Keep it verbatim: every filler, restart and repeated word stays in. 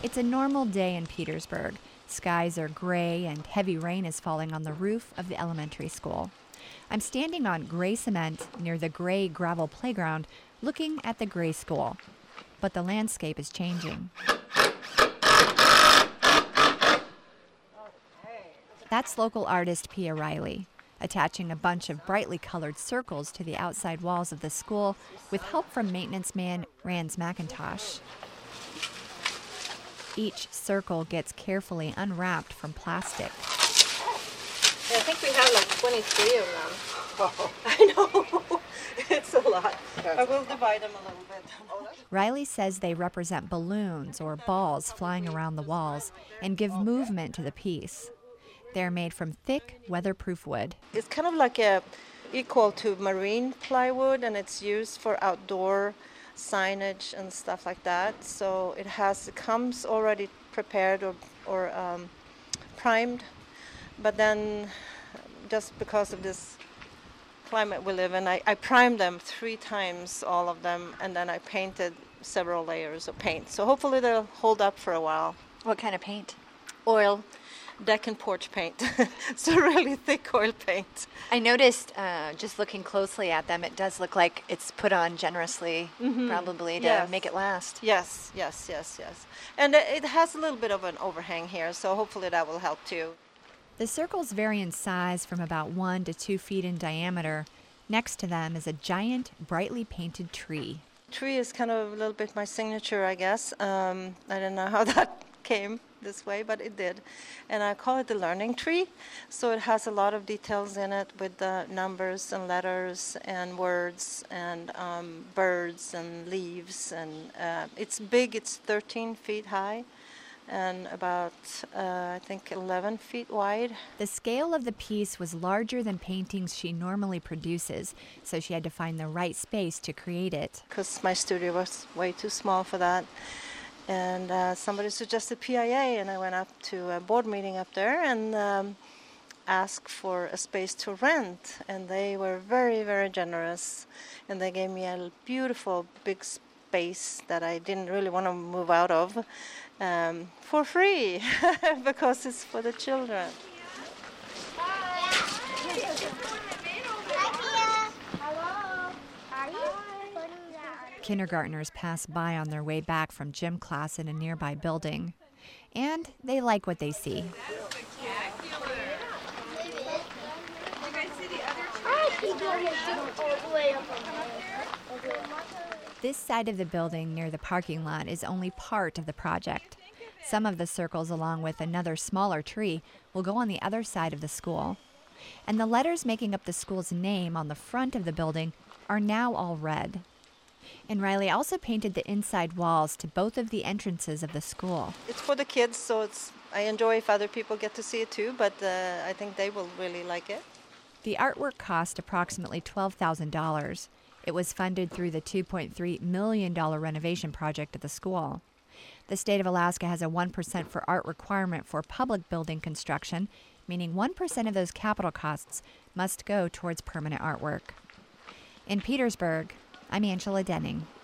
It's a normal day in Petersburg. Skies are gray and heavy rain is falling on the roof of the elementary school. I'm standing on gray cement near the gray gravel playground, looking at the gray school. But the landscape is changing. That's local artist Pia Riley, attaching a bunch of brightly colored circles to the outside walls of the school with help from maintenance man Rans McIntosh. Each circle gets carefully unwrapped from plastic. Yeah, I think we have like twenty-three of them. Oh. I know. It's a lot. I will divide them a little bit. Riley says they represent balloons or balls flying around the walls and give movement to the piece. They're made from thick, weatherproof wood. It's kind of like a equal to marine plywood, and it's used for outdoor signage and stuff like that. So it has it comes already prepared or or um, primed, but then just because of this climate we live in, I, I primed them three times, all of them, and then I painted several layers of paint. So hopefully they'll hold up for a while. What kind of paint? Oil, deck and porch paint. So really thick oil paint. I noticed, uh, just looking closely at them, it does look like it's put on generously, mm-hmm. probably to yes. make it last. Yes, yes, yes, yes. And it has a little bit of an overhang here, so hopefully that will help too. The circles vary in size from about one to two feet in diameter. Next to them is a giant, brightly painted tree. Tree is kind of a little bit my signature, I guess. Um, I don't know how that came this way, but it did. And I call it the learning tree. So it has a lot of details in it with the numbers and letters and words and um, birds and leaves. And uh, it's big, it's thirteen feet high and about, uh, I think, eleven feet wide. The scale of the piece was larger than paintings she normally produces, so she had to find the right space to create it. Because my studio was way too small for that. And uh, somebody suggested P I A, and I went up to a board meeting up there and um, asked for a space to rent. And they were very, very generous. And they gave me a beautiful big space that I didn't really want to move out of um, for free because it's for the children. Kindergartners pass by on their way back from gym class in a nearby building, and they like what they see. This side of the building near the parking lot is only part of the project. Some of the circles, along with another smaller tree, will go on the other side of the school. And the letters making up the school's name on the front of the building are now all red. And Riley also painted the inside walls to both of the entrances of the school. It's for the kids, so it's I enjoy if other people get to see it too, but uh, I think they will really like it. The artwork cost approximately twelve thousand dollars. It was funded through the two point three million dollars renovation project at the school. The state of Alaska has a one percent for art requirement for public building construction, meaning one percent of those capital costs must go towards permanent artwork. In Petersburg, I'm Angela Denning.